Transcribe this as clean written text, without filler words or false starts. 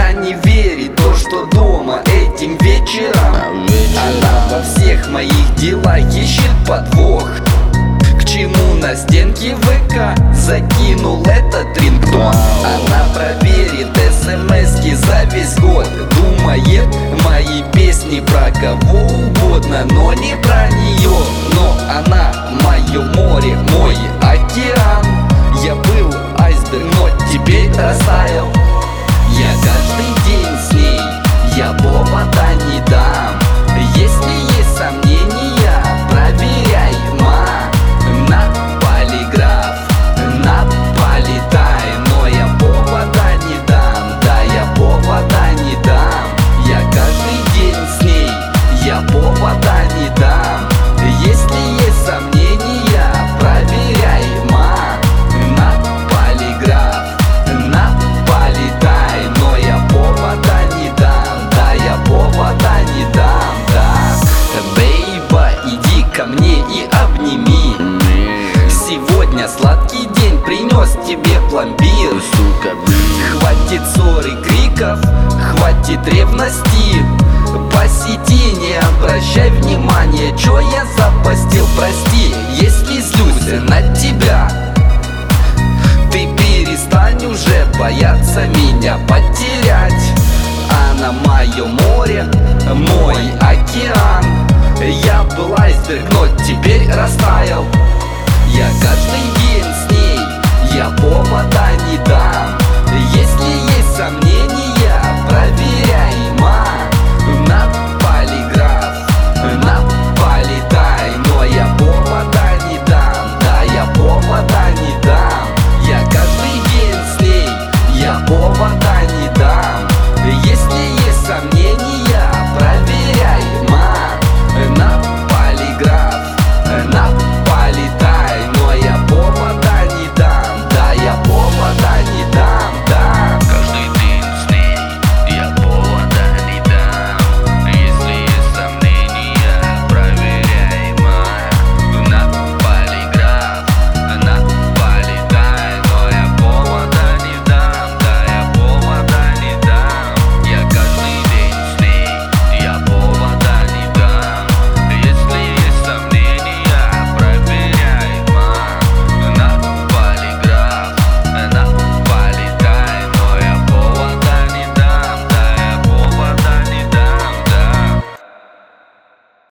Она не верит то, что дома этим вечером она во всех моих делах ищет подвох. К чему на стенке ВК закинул этот рингтон? Она проверит смски за весь год. Думает, мои песни про кого угодно, но не про нее. Но она мое море, мой океан. Я был айсберг, но теперь растаял. Я каждый день с ней, я повода не дам. Если есть сомнения, проверяй, на полиграф, на полетай. Но я повода не дам, да, я повода не дам. Я каждый день с ней, я повода не дам. Если есть сомнения, проверяй, на полиграф, на полетай. Но я повода не дам, да, я повода не дам, да. Бейба, иди ко мне и обними. Сегодня сладкий день принес тебе пломбир. Хватит ссор и криков, хватит ревности. По сети не обращай внимания, чё я запостил, прости, если злюсь на тебя. Ты перестань уже бояться меня потерять. Она мое море, мой океан. Я был айсберг, но теперь растаял. Я каждый день с ней, я повода не